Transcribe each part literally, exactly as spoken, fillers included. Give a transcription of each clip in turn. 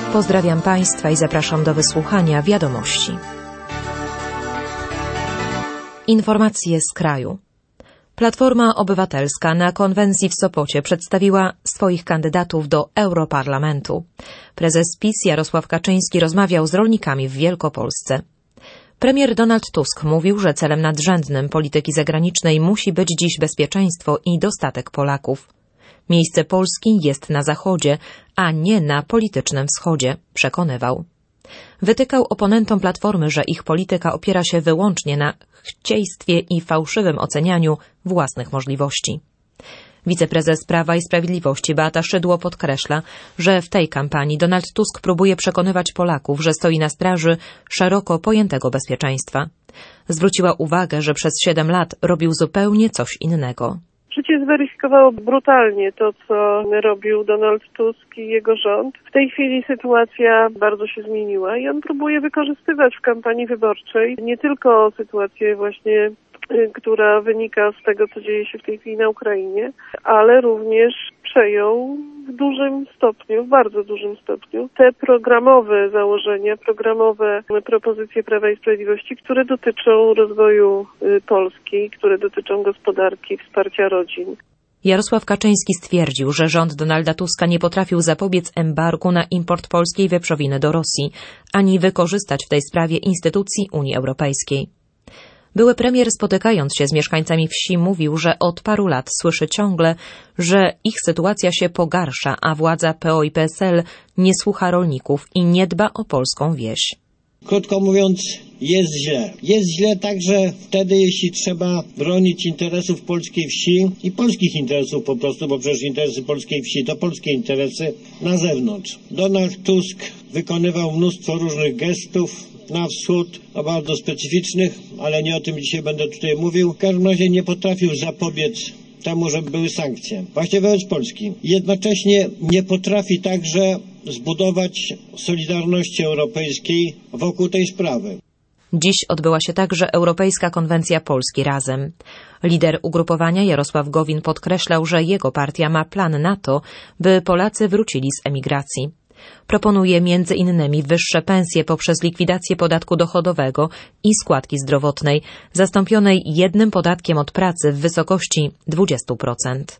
Pozdrawiam Państwa i zapraszam do wysłuchania wiadomości. Informacje z kraju. Platforma Obywatelska na konwencji w Sopocie przedstawiła swoich kandydatów do Europarlamentu. Prezes PiS Jarosław Kaczyński rozmawiał z rolnikami w Wielkopolsce. Premier Donald Tusk mówił, że celem nadrzędnym polityki zagranicznej musi być dziś bezpieczeństwo i dostatek Polaków. Miejsce Polski jest na zachodzie, a nie na politycznym wschodzie, przekonywał. Wytykał oponentom Platformy, że ich polityka opiera się wyłącznie na chcieństwie i fałszywym ocenianiu własnych możliwości. Wiceprezes Prawa i Sprawiedliwości Beata Szydło podkreśla, że w tej kampanii Donald Tusk próbuje przekonywać Polaków, że stoi na straży szeroko pojętego bezpieczeństwa. Zwróciła uwagę, że przez siedem lat robił zupełnie coś innego. Życie zweryfikowało brutalnie to, co robił Donald Tusk i jego rząd. W tej chwili sytuacja bardzo się zmieniła i on próbuje wykorzystywać w kampanii wyborczej nie tylko sytuację właśnie, która wynika z tego, co dzieje się w tej chwili na Ukrainie, ale również przejął w dużym stopniu, w bardzo dużym stopniu te programowe założenia, programowe propozycje Prawa i Sprawiedliwości, które dotyczą rozwoju Polski, które dotyczą gospodarki, wsparcia rodzin. Jarosław Kaczyński stwierdził, że rząd Donalda Tuska nie potrafił zapobiec embargu na import polskiej wieprzowiny do Rosji, ani wykorzystać w tej sprawie instytucji Unii Europejskiej. Były premier, spotykając się z mieszkańcami wsi, mówił, że od paru lat słyszy ciągle, że ich sytuacja się pogarsza, a władza P O i P S L nie słucha rolników i nie dba o polską wieś. Krótko mówiąc, jest źle. Jest źle także wtedy, jeśli trzeba bronić interesów polskiej wsi i polskich interesów po prostu, bo przecież interesy polskiej wsi to polskie interesy na zewnątrz. Donald Tusk wykonywał mnóstwo różnych gestów na wschód, no bardzo specyficznych, ale nie o tym dzisiaj będę tutaj mówił. W każdym razie nie potrafił zapobiec temu, żeby były sankcje, właśnie wobec Polski. Jednocześnie nie potrafi także zbudować solidarności europejskiej wokół tej sprawy. Dziś odbyła się także Europejska Konwencja Polski Razem. Lider ugrupowania Jarosław Gowin podkreślał, że jego partia ma plan na to, by Polacy wrócili z emigracji. Proponuje między innymi wyższe pensje poprzez likwidację podatku dochodowego i składki zdrowotnej, zastąpionej jednym podatkiem od pracy w wysokości dwadzieścia procent.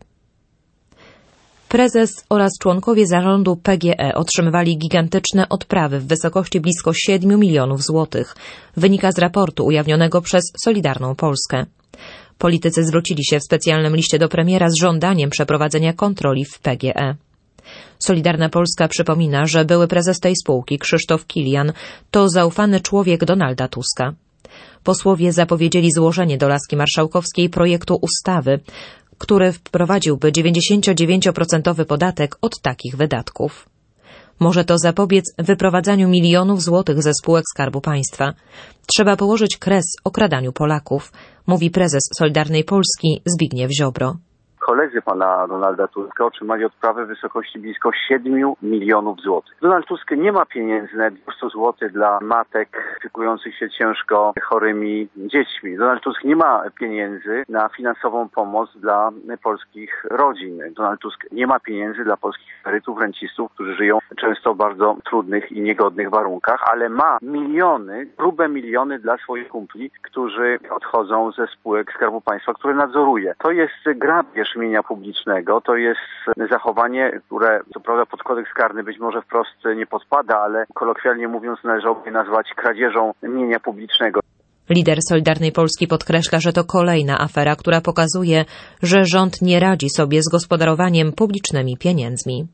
Prezes oraz członkowie zarządu P G E otrzymywali gigantyczne odprawy w wysokości blisko siedmiu milionów złotych, wynika z raportu ujawnionego przez Solidarną Polskę. Politycy zwrócili się w specjalnym liście do premiera z żądaniem przeprowadzenia kontroli w P G E. Solidarna Polska przypomina, że były prezes tej spółki, Krzysztof Kilian, to zaufany człowiek Donalda Tuska. Posłowie zapowiedzieli złożenie do laski marszałkowskiej projektu ustawy, który wprowadziłby dziewięćdziesięciodziewięcioprocentowy podatek od takich wydatków. Może to zapobiec wyprowadzaniu milionów złotych ze spółek Skarbu Państwa. Trzeba położyć kres okradaniu Polaków, mówi prezes Solidarnej Polski Zbigniew Ziobro. Koledzy pana Donalda Tuska otrzymali odprawy w wysokości blisko siedmiu milionów złotych. Donald Tusk nie ma pieniędzy na dwieście złotych dla matek opiekujących się ciężko chorymi dziećmi. Donald Tusk nie ma pieniędzy na finansową pomoc dla polskich rodzin. Donald Tusk nie ma pieniędzy dla polskich emerytów, rencistów, którzy żyją często w bardzo trudnych i niegodnych warunkach, ale ma miliony, grube miliony dla swoich kumpli, którzy odchodzą ze spółek Skarbu Państwa, które nadzoruje. To jest grabież mienia publicznego, to jest zachowanie, które co prawda pod kodeks karny być może wprost nie podpada, ale kolokwialnie mówiąc należałoby nazwać kradzieżą mienia publicznego. Lider Solidarnej Polski podkreśla, że to kolejna afera, która pokazuje, że rząd nie radzi sobie z gospodarowaniem publicznymi pieniędzmi.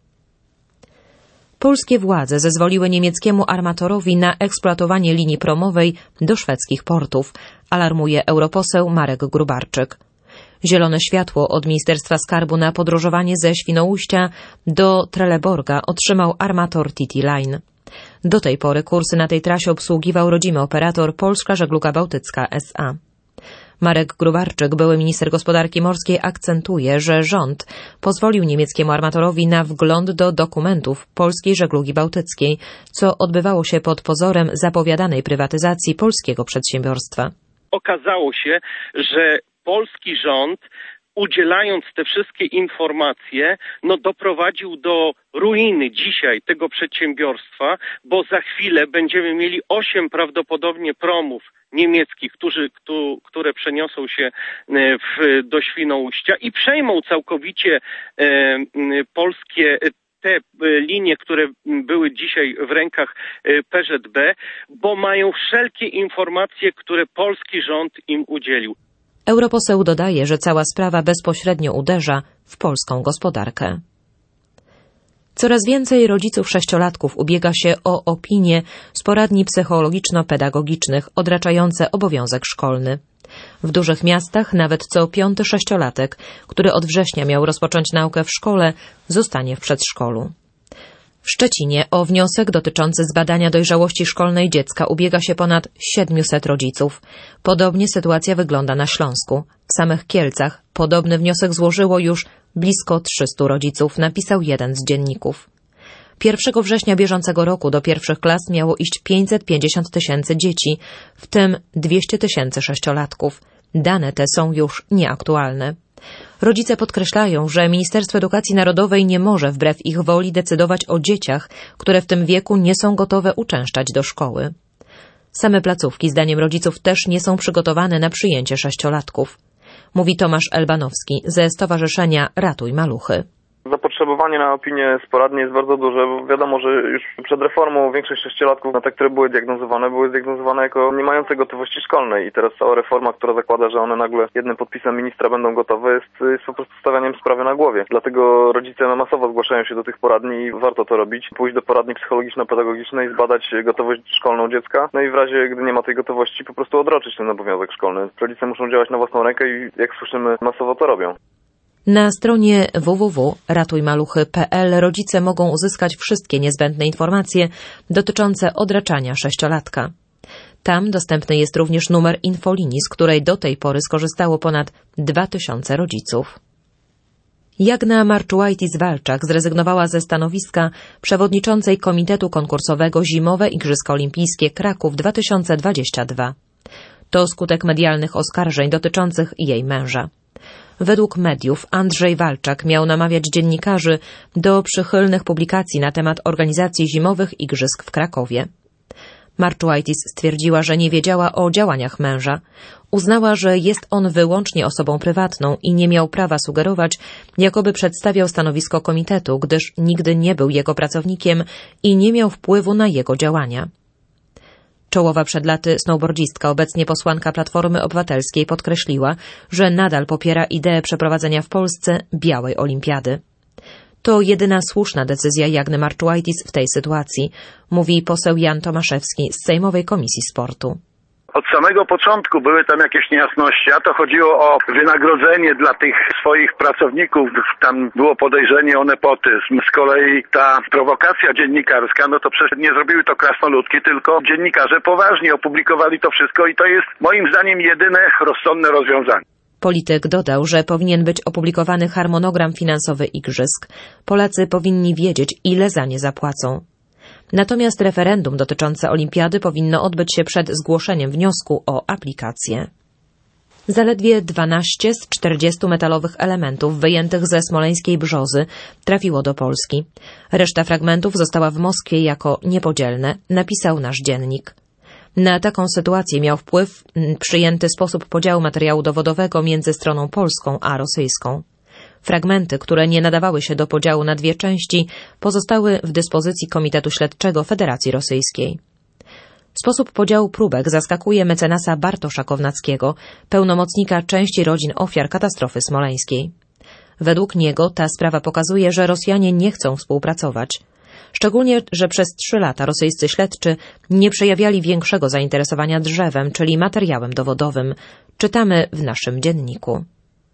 Polskie władze zezwoliły niemieckiemu armatorowi na eksploatowanie linii promowej do szwedzkich portów, alarmuje europoseł Marek Grubarczyk. Zielone światło od Ministerstwa Skarbu na podróżowanie ze Świnoujścia do Trelleborga otrzymał armator T T Line. Do tej pory kursy na tej trasie obsługiwał rodzimy operator Polska Żegluga Bałtycka S A. Marek Grubarczyk, były minister gospodarki morskiej, akcentuje, że rząd pozwolił niemieckiemu armatorowi na wgląd do dokumentów Polskiej Żeglugi Bałtyckiej, co odbywało się pod pozorem zapowiadanej prywatyzacji polskiego przedsiębiorstwa. Okazało się, że polski rząd udzielając te wszystkie informacje, no doprowadził do ruiny dzisiaj tego przedsiębiorstwa, bo za chwilę będziemy mieli osiem prawdopodobnie promów niemieckich, którzy, któ, które przeniosą się w, do Świnoujścia i przejmą całkowicie e, polskie te linie, które były dzisiaj w rękach P Z B, bo mają wszelkie informacje, które polski rząd im udzielił. Europoseł dodaje, że cała sprawa bezpośrednio uderza w polską gospodarkę. Coraz więcej rodziców sześciolatków ubiega się o opinie z poradni psychologiczno-pedagogicznych odraczające obowiązek szkolny. W dużych miastach nawet co piąty sześciolatek, który od września miał rozpocząć naukę w szkole, zostanie w przedszkolu. W Szczecinie o wniosek dotyczący zbadania dojrzałości szkolnej dziecka ubiega się ponad siedmiuset rodziców. Podobnie sytuacja wygląda na Śląsku. W samych Kielcach podobny wniosek złożyło już blisko trzystu rodziców, napisał jeden z dzienników. pierwszego września bieżącego roku do pierwszych klas miało iść pięćset pięćdziesiąt tysięcy dzieci, w tym dwieście tysięcy sześciolatków. Dane te są już nieaktualne. Rodzice podkreślają, że Ministerstwo Edukacji Narodowej nie może wbrew ich woli decydować o dzieciach, które w tym wieku nie są gotowe uczęszczać do szkoły. Same placówki, zdaniem rodziców, też nie są przygotowane na przyjęcie sześciolatków. Mówi Tomasz Elbanowski ze Stowarzyszenia Ratuj Maluchy. Zapotrzebowanie na opinię z poradni jest bardzo duże, bo wiadomo, że już przed reformą większość sześciolatków, na te, które były diagnozowane, były zdiagnozowane jako nie mające gotowości szkolnej i teraz cała reforma, która zakłada, że one nagle jednym podpisem ministra będą gotowe, jest, jest po prostu stawianiem sprawy na głowie. Dlatego rodzice masowo zgłaszają się do tych poradni i warto to robić. Pójść do poradni psychologiczno-pedagogicznej, zbadać gotowość szkolną dziecka, no i w razie, gdy nie ma tej gotowości, po prostu odroczyć ten obowiązek szkolny. Rodzice muszą działać na własną rękę i jak słyszymy, masowo to robią. Na stronie w w w kropka ratuj maluchy kropka p l rodzice mogą uzyskać wszystkie niezbędne informacje dotyczące odraczania sześciolatka. Tam dostępny jest również numer infolinii, z której do tej pory skorzystało ponad dwa tysiące rodziców. Jagna Marczułajtis-Walczak zrezygnowała ze stanowiska przewodniczącej Komitetu Konkursowego Zimowe Igrzyska Olimpijskie Kraków dwa tysiące dwudziesty drugi. To skutek medialnych oskarżeń dotyczących jej męża. Według mediów Andrzej Walczak miał namawiać dziennikarzy do przychylnych publikacji na temat organizacji zimowych igrzysk w Krakowie. Marczułajtis stwierdziła, że nie wiedziała o działaniach męża. Uznała, że jest on wyłącznie osobą prywatną i nie miał prawa sugerować, jakoby przedstawiał stanowisko komitetu, gdyż nigdy nie był jego pracownikiem i nie miał wpływu na jego działania. Czołowa przed laty snowboardzistka, obecnie posłanka Platformy Obywatelskiej, podkreśliła, że nadal popiera ideę przeprowadzenia w Polsce białej olimpiady. To jedyna słuszna decyzja Jagny Marczułajtis w tej sytuacji, mówi poseł Jan Tomaszewski z Sejmowej Komisji Sportu. Od samego początku były tam jakieś niejasności, a to chodziło o wynagrodzenie dla tych swoich pracowników, tam było podejrzenie o nepotyzm. Z kolei ta prowokacja dziennikarska, no to przecież nie zrobiły to krasnoludki, tylko dziennikarze poważnie opublikowali to wszystko i to jest moim zdaniem jedyne rozsądne rozwiązanie. Polityk dodał, że powinien być opublikowany harmonogram finansowy igrzysk. Polacy powinni wiedzieć, ile za nie zapłacą. Natomiast referendum dotyczące olimpiady powinno odbyć się przed zgłoszeniem wniosku o aplikację. Zaledwie dwanaście z czterdziestu metalowych elementów wyjętych ze smoleńskiej brzozy trafiło do Polski. Reszta fragmentów została w Moskwie jako niepodzielne, napisał nasz dziennik. Na taką sytuację miał wpływ przyjęty sposób podziału materiału dowodowego między stroną polską a rosyjską. Fragmenty, które nie nadawały się do podziału na dwie części, pozostały w dyspozycji Komitetu Śledczego Federacji Rosyjskiej. Sposób podziału próbek zaskakuje mecenasa Bartosza Kownackiego, pełnomocnika części rodzin ofiar katastrofy smoleńskiej. Według niego ta sprawa pokazuje, że Rosjanie nie chcą współpracować. Szczególnie, że przez trzy lata rosyjscy śledczy nie przejawiali większego zainteresowania drzewem, czyli materiałem dowodowym. Czytamy w naszym dzienniku.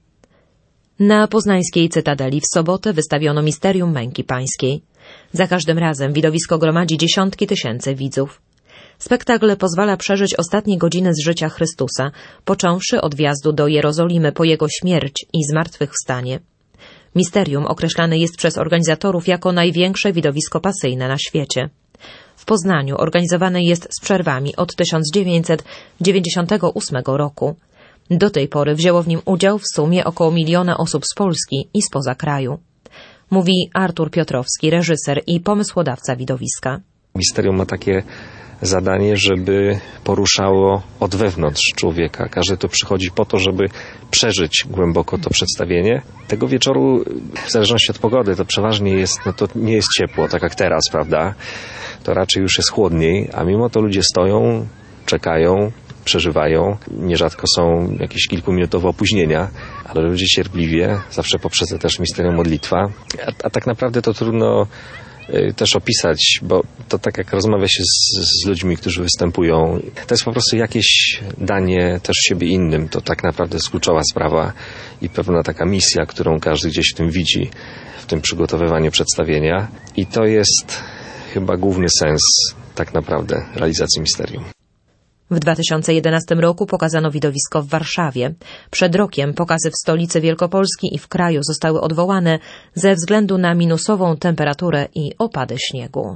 Na poznańskiej Cytadeli w sobotę wystawiono Misterium Męki Pańskiej. Za każdym razem widowisko gromadzi dziesiątki tysięcy widzów. Spektakl pozwala przeżyć ostatnie godziny z życia Chrystusa, począwszy od wjazdu do Jerozolimy po Jego śmierć i zmartwychwstanie. Misterium określane jest przez organizatorów jako największe widowisko pasyjne na świecie. W Poznaniu organizowane jest z przerwami od tysiąc dziewięćset dziewięćdziesiątego ósmego roku. Do tej pory wzięło w nim udział w sumie około miliona osób z Polski i spoza kraju. Mówi Artur Piotrowski, reżyser i pomysłodawca widowiska. Misterium ma takie zadanie, żeby poruszało od wewnątrz człowieka. Każdy tu przychodzi po to, żeby przeżyć głęboko to przedstawienie. Tego wieczoru, w zależności od pogody, to przeważnie jest, no to nie jest ciepło, tak jak teraz, prawda? To raczej już jest chłodniej, a mimo to ludzie stoją, czekają, przeżywają. Nierzadko są jakieś kilkuminutowe opóźnienia, ale ludzie cierpliwie, zawsze poprzedza też misterium modlitwa. A, a tak naprawdę to trudno też opisać, bo to tak jak rozmawia się z, z ludźmi, którzy występują, to jest po prostu jakieś danie też siebie innym. To tak naprawdę jest kluczowa sprawa i pewna taka misja, którą każdy gdzieś w tym widzi, w tym przygotowywaniu przedstawienia. I to jest chyba główny sens tak naprawdę realizacji misterium. W dwa tysiące jedenastym roku pokazano widowisko w Warszawie. Przed rokiem pokazy w stolicy Wielkopolski i w kraju zostały odwołane ze względu na minusową temperaturę i opady śniegu.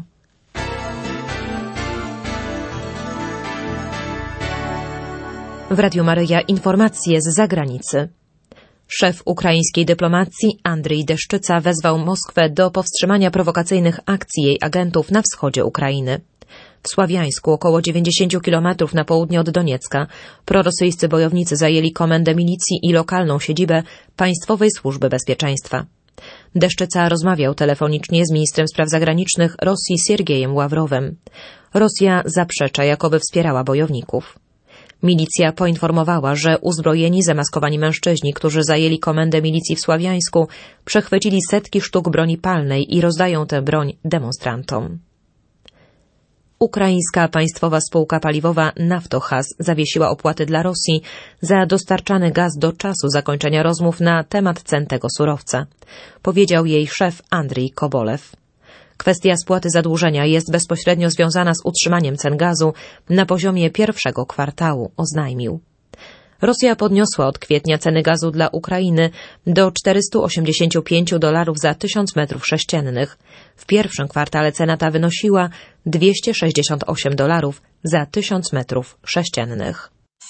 W Radiu Maryja informacje z zagranicy. Szef ukraińskiej dyplomacji Andrii Deszczyca wezwał Moskwę do powstrzymania prowokacyjnych akcji jej agentów na wschodzie Ukrainy. W Sławiańsku, około dziewięćdziesiąt kilometrów na południe od Doniecka, prorosyjscy bojownicy zajęli komendę milicji i lokalną siedzibę Państwowej Służby Bezpieczeństwa. Deszczyca rozmawiał telefonicznie z ministrem spraw zagranicznych Rosji Siergiejem Ławrowem. Rosja zaprzecza, jakoby wspierała bojowników. Milicja poinformowała, że uzbrojeni, zamaskowani mężczyźni, którzy zajęli komendę milicji w Sławiańsku, przechwycili setki sztuk broni palnej i rozdają tę broń demonstrantom. Ukraińska państwowa spółka paliwowa Naftogaz zawiesiła opłaty dla Rosji za dostarczany gaz do czasu zakończenia rozmów na temat cen tego surowca, powiedział jej szef Andrii Kobolew. Kwestia spłaty zadłużenia jest bezpośrednio związana z utrzymaniem cen gazu na poziomie pierwszego kwartału, oznajmił. Rosja podniosła od kwietnia ceny gazu dla Ukrainy do czterysta osiemdziesiąt pięć dolarów za tysiąc metrów sześciennych. W pierwszym kwartale cena ta wynosiła dwieście sześćdziesiąt osiem dolarów za tysiąc metrów sześciennych.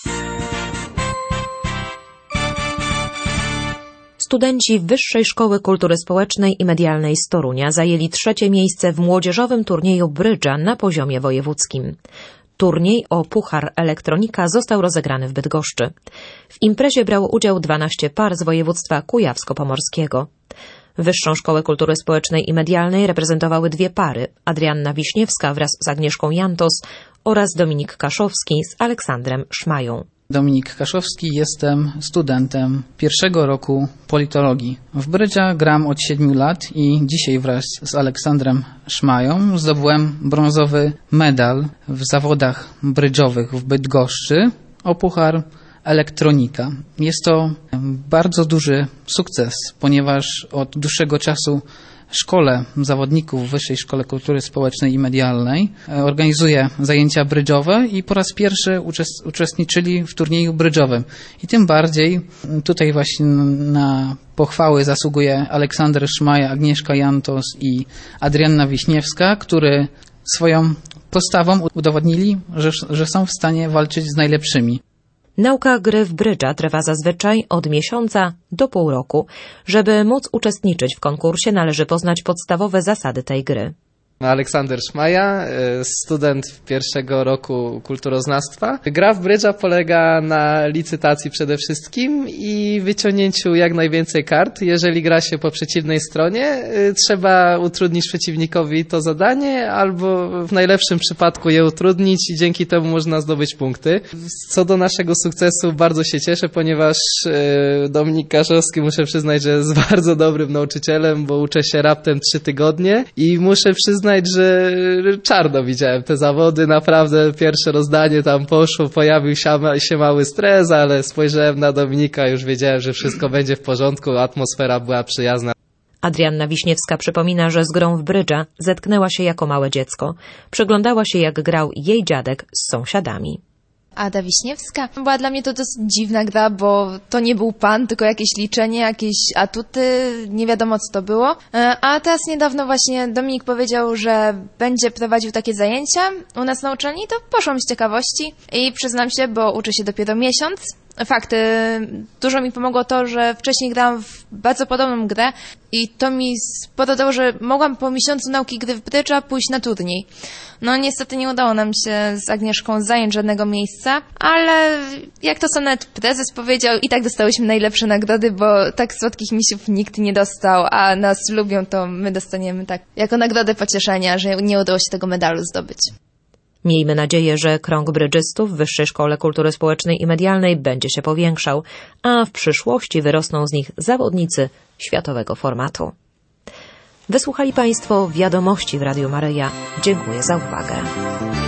Studenci Wyższej Szkoły Kultury Społecznej i Medialnej z Torunia zajęli trzecie miejsce w młodzieżowym turnieju brydża na poziomie wojewódzkim. Turniej o Puchar Elektronika został rozegrany w Bydgoszczy. W imprezie brało udział dwanaście par z województwa kujawsko-pomorskiego. Wyższą Szkołę Kultury Społecznej i Medialnej reprezentowały dwie pary, Adrianna Wiśniewska wraz z Agnieszką Jantos oraz Dominik Kaszowski z Aleksandrem Szmają. Dominik Kaszowski, jestem studentem pierwszego roku politologii. W brydża gram od siedmiu lat i dzisiaj wraz z Aleksandrem Szmają zdobyłem brązowy medal w zawodach brydżowych w Bydgoszczy o Puchar Elektronika. Jest to bardzo duży sukces, ponieważ od dłuższego czasu szkole zawodników w Wyższej Szkole Kultury Społecznej i Medialnej organizuje zajęcia brydżowe i po raz pierwszy uczestniczyli w turnieju brydżowym. I tym bardziej tutaj właśnie na pochwały zasługuje Aleksander Szmaja, Agnieszka Jantos i Adrianna Wiśniewska, którzy swoją postawą udowodnili, że, że są w stanie walczyć z najlepszymi. Nauka gry w brydża trwa zazwyczaj od miesiąca do pół roku. Żeby móc uczestniczyć w konkursie, należy poznać podstawowe zasady tej gry. Aleksander Szmaja, student pierwszego roku kulturoznawstwa. Gra w brydża polega na licytacji przede wszystkim i wyciągnięciu jak najwięcej kart. Jeżeli gra się po przeciwnej stronie, trzeba utrudnić przeciwnikowi to zadanie albo w najlepszym przypadku je utrudnić i dzięki temu można zdobyć punkty. Co do naszego sukcesu bardzo się cieszę, ponieważ Dominik Kaszowski, muszę przyznać, że jest bardzo dobrym nauczycielem, bo uczę się raptem trzy tygodnie i muszę przyznać, że czarno widziałem te zawody, naprawdę pierwsze rozdanie tam poszło, pojawił się mały stres, ale spojrzałem na Dominika, już wiedziałem, że wszystko będzie w porządku, atmosfera była przyjazna. Adrianna Wiśniewska przypomina, że z grą w brydża zetknęła się jako małe dziecko. Przyglądała się, jak grał jej dziadek z sąsiadami. Ada Wiśniewska. Była dla mnie to dosyć dziwna gra, bo to nie był pan, tylko jakieś liczenie, jakieś atuty, nie wiadomo co to było. A teraz niedawno właśnie Dominik powiedział, że będzie prowadził takie zajęcia u nas na uczelni, to poszłam z ciekawości i przyznam się, bo uczę się dopiero miesiąc Fakt, dużo mi pomogło to, że wcześniej grałam w bardzo podobną grę i to mi spowodowało, że mogłam po miesiącu nauki gry w brydża pójść na turniej. No niestety nie udało nam się z Agnieszką zająć żadnego miejsca, ale jak to sam nawet prezes powiedział, i tak dostałyśmy najlepsze nagrody, bo tak słodkich misiów nikt nie dostał, a nas lubią, to my dostaniemy tak jako nagrodę pocieszenia, że nie udało się tego medalu zdobyć. Miejmy nadzieję, że krąg brydżystów w Wyższej Szkole Kultury Społecznej i Medialnej będzie się powiększał, a w przyszłości wyrosną z nich zawodnicy światowego formatu. Wysłuchali Państwo wiadomości w Radiu Maryja. Dziękuję za uwagę.